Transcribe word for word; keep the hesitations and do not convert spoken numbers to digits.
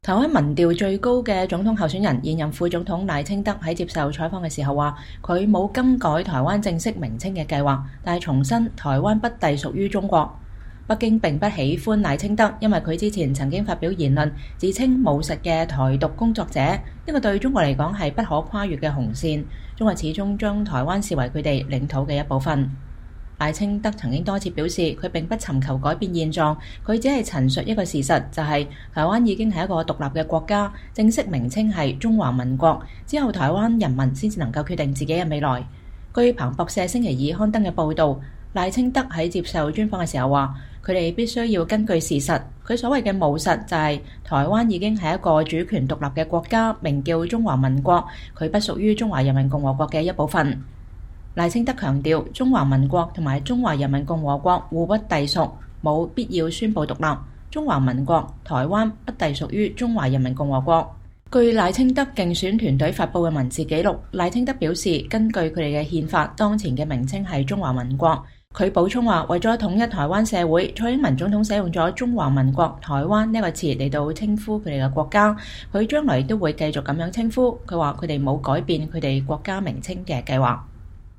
台灣民調最高嘅總統候選人現任副總統賴清德喺接受採訪嘅時候話，佢冇更改台灣正式名稱嘅計劃，但係重申台灣不隸屬於中國。北京並不喜歡賴清德，因為佢之前曾經發表言論，自稱務實嘅台獨工作者，呢個對中國嚟講係不可跨越嘅紅線。中國始終將台灣視為佢哋領土嘅一部分。賴清德曾經多次表示，佢並不尋求改變現狀，佢只係陳述一個事實，就係台灣已經係一個獨立嘅國家，正式名稱係中華民國，之後台灣人民先至能夠決定自己嘅未來。據彭博社星期二刊登嘅報導，賴清德喺接受專訪嘅時候話，佢哋必須要根據事實，佢所謂嘅務實就係台灣已經係一個主權獨立嘅國家，名叫中華民國，佢不屬於中華人民共和國嘅一部分。賴清德強調，中華民國同埋中華人民共和國互不隸屬，冇必要宣布獨立。中華民國台灣不隸屬於中華人民共和國。據賴清德競選團隊發布嘅文字記錄，賴清德表示，根據佢哋嘅憲法，當前嘅名稱係中華民國。佢補充話，為咗統一台灣社會，蔡英文總統使用咗中華民國台灣呢個詞嚟到稱呼佢哋嘅國家，佢將來都會繼續咁樣稱呼。佢話佢哋冇改變佢哋國家名稱嘅計劃。